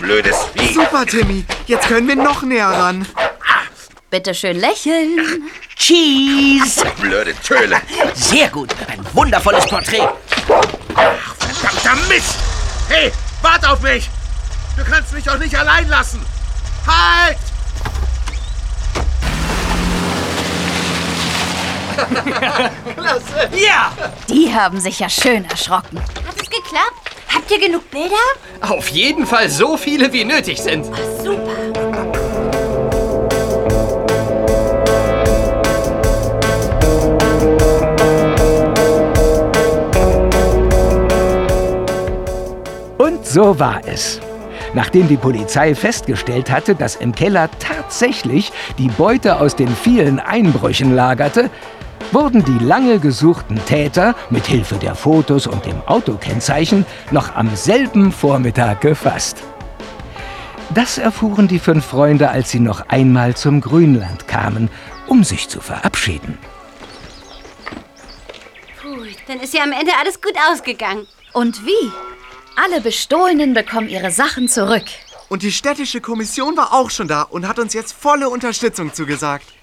blödes Vieh. Super, Timmy. Jetzt können wir noch näher ran. Bitte schön lächeln. Cheese! Blöde Töle. Sehr gut, ein wundervolles Porträt. Verdammter Mist! Hey, wart auf mich! Du kannst mich doch nicht allein lassen! Halt! Klasse. Ja! Die haben sich ja schön erschrocken. Hat es geklappt? Habt ihr genug Bilder? Auf jeden Fall so viele, wie nötig sind. Super. Und so war es. Nachdem die Polizei festgestellt hatte, dass im Keller tatsächlich die Beute aus den vielen Einbrüchen lagerte, wurden die lange gesuchten Täter mit Hilfe der Fotos und dem Autokennzeichen noch am selben Vormittag gefasst. Das erfuhren die 5 Freunde, als sie noch einmal zum Grünland kamen, um sich zu verabschieden. Puh, dann ist ja am Ende alles gut ausgegangen. Und wie? Alle Bestohlenen bekommen ihre Sachen zurück. Und die städtische Kommission war auch schon da und hat uns jetzt volle Unterstützung zugesagt.